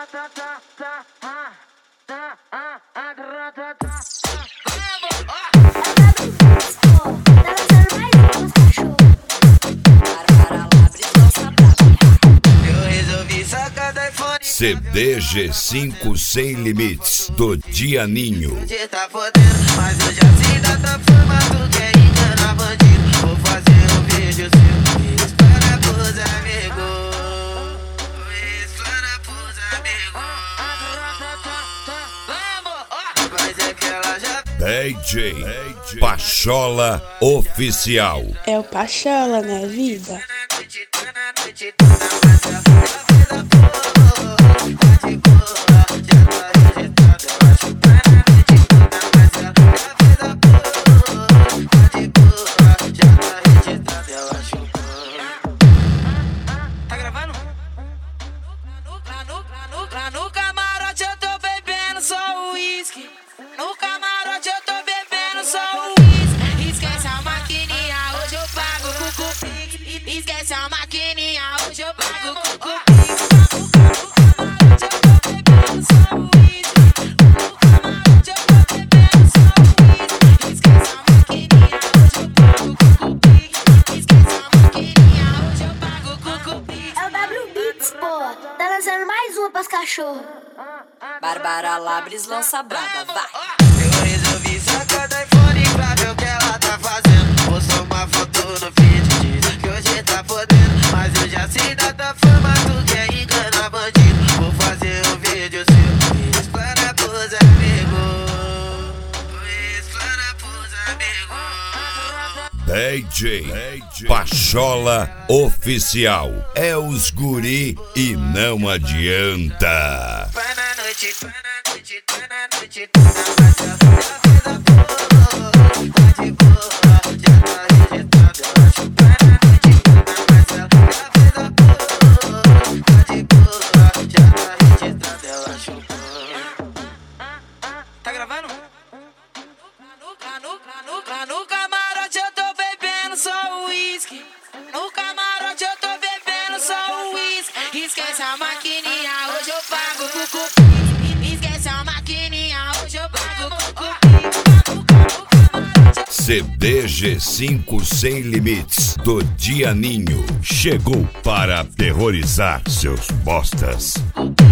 CD G5 Sem Limites do Dianinho. Tá fodendo, mas eu já sei da tua fama, tu quer enganar bandido. Vou fazer um vídeo seu, explana pros amigos. Explana pros amigos. Mas é que ela já... DJ Pachola Oficial. É o Pachola, né, vida? Tá gravando? Lá no camarote eu tô bebendo só uísque. No camarote eu tô bebendo só uísque. Esquece a maquininha, hoje eu pago com cupix. Esquece a maquininha, hoje eu pago com cupix. Tá lançando mais uma pras cachorros. Bárbara Labres lança braba, vai. Eu resolvi sacar do iPhone pra ver o que ela tá fazendo. Postou uma foto no feed, diz que hoje tá fodendo. Mas eu já sei da tua fama, tu quer enganar bandido. Vou fazer um vídeo seu, explana pros amigos. Explana pros amigos. DJ Pachola Oficial. É os guri e não adianta. Vai na noite, vai na noite, vai na noite, tá gravando? Lá no camarote eu tô bebendo só uísque. No camarote eu tô bebendo só uísque. Esquece a maquininha, hoje eu pago com cupim. Esquece a maquininha, hoje eu pago com cupim. CD G5 Sem Limites do Dianinho chegou para aterrorizar seus bostas.